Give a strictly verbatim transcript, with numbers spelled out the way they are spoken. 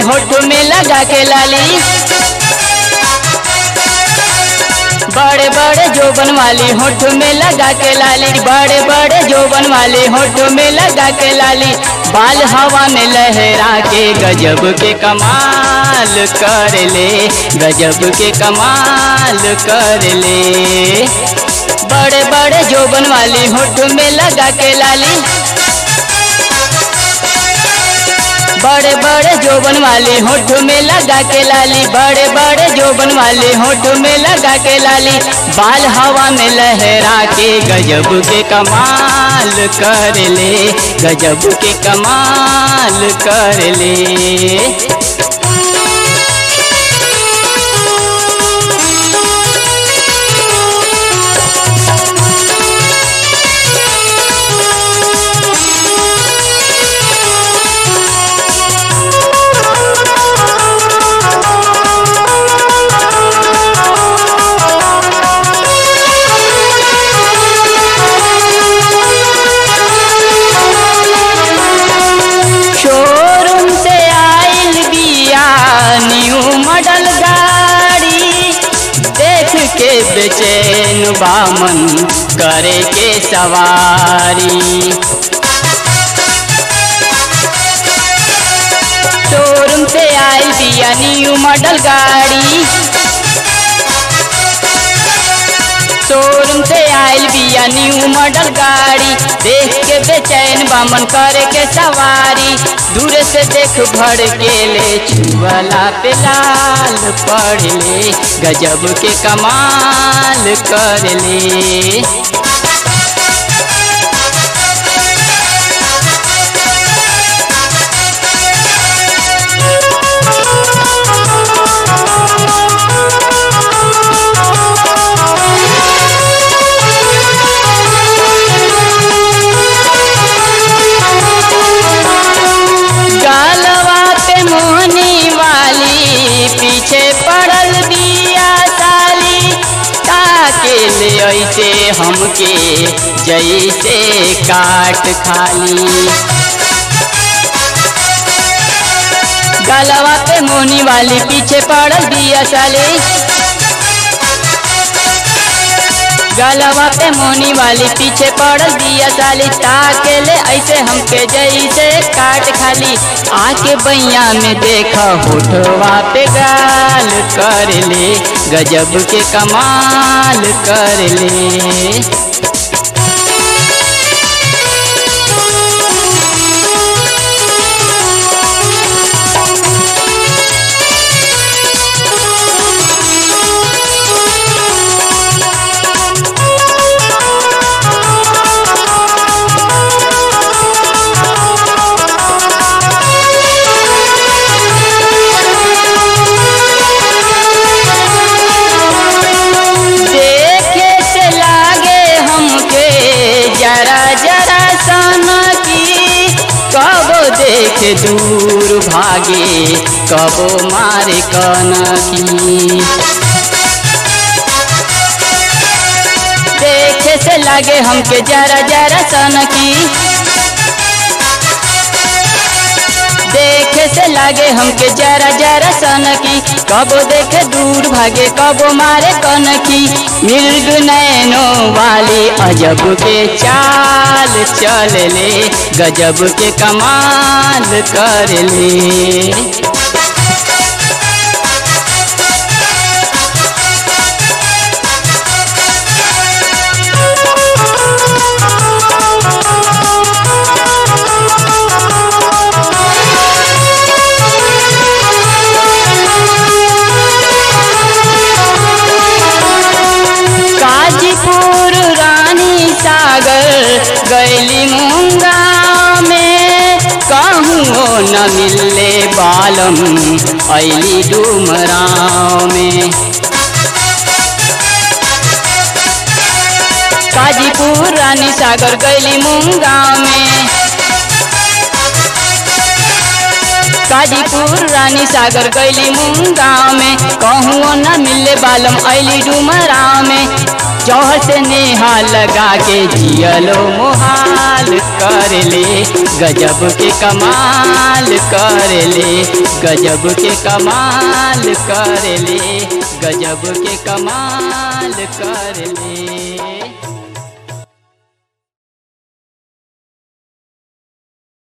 होठ में लगा के लाली, बड़े बड़े जोबन वाली होठ में लगा के लाली, बड़े बड़े जोबन वाली होठ में लगा के लाली, बाल हवा में लहरा के गजब के कमाल कर ले, गजब के कमाल कर ले। बड़े बड़े जोबन वाली होठ में लगा के लाली, बड़े बड़े जोबन वाली होठ में लगा के लाली, बड़े बड़े जोबन वाली होठ में लगा के लाली, बाल हवा में लहरा के गजब के कमाल कर ले, गजब के कमाल कर ले। मॉडल गाड़ी देख के बेचैन बामन करे के सवारी, शोरूम से आई दिया न्यू मॉडल गाड़ी, शोरूम से आयल बिया न्यू मॉडल गाड़ी, देख के बेचैन बामन करे के सवारी, दूर से देख भर के ले छुअला पे लाल पड़ ले, गजब के कमाल कर ले। पीछे पड़ल बिया साली, ताके ले ऐसे हमके जैसे काट खाली, गलवा पे मोनी वाली पीछे पड़ल बिया साली, गलवा पे मोनी वाली पीछे पड़ल बिया साली, ताके ले ऐसे हमके जैसे काट खाली, आके बैया में देखा होठवा पे गाल कर ले, गजब के कमाल कर ले। देखे दूर भागे कबो मारे कनकी, देखे से लागे हमके जरा जरा सनकी, देखे से लागे हमके जरा जरा सनकी, कबो देखे दूर भागे कबो मारे कनकी, मृग नैनो वाली अजब के चाल चल ले, गजब के कमाल कर ले। गाजीपुर रानी सागर गैली मुंगा में, कहूँ न मिले बालम ऐली डुमराव में, गाजीपुर रानी सागर गैली मुंगा में, गाजीपुर रानी सागर गैली मुंगा में, कहूँ न मिले बालम ऐली डुमराव में, जौहर से नेहा लगा के जियलो मोहाल कर ले, गजब के कमाल कर ले, गजब के कमाल कर ले, गजब के कमाल कर ले।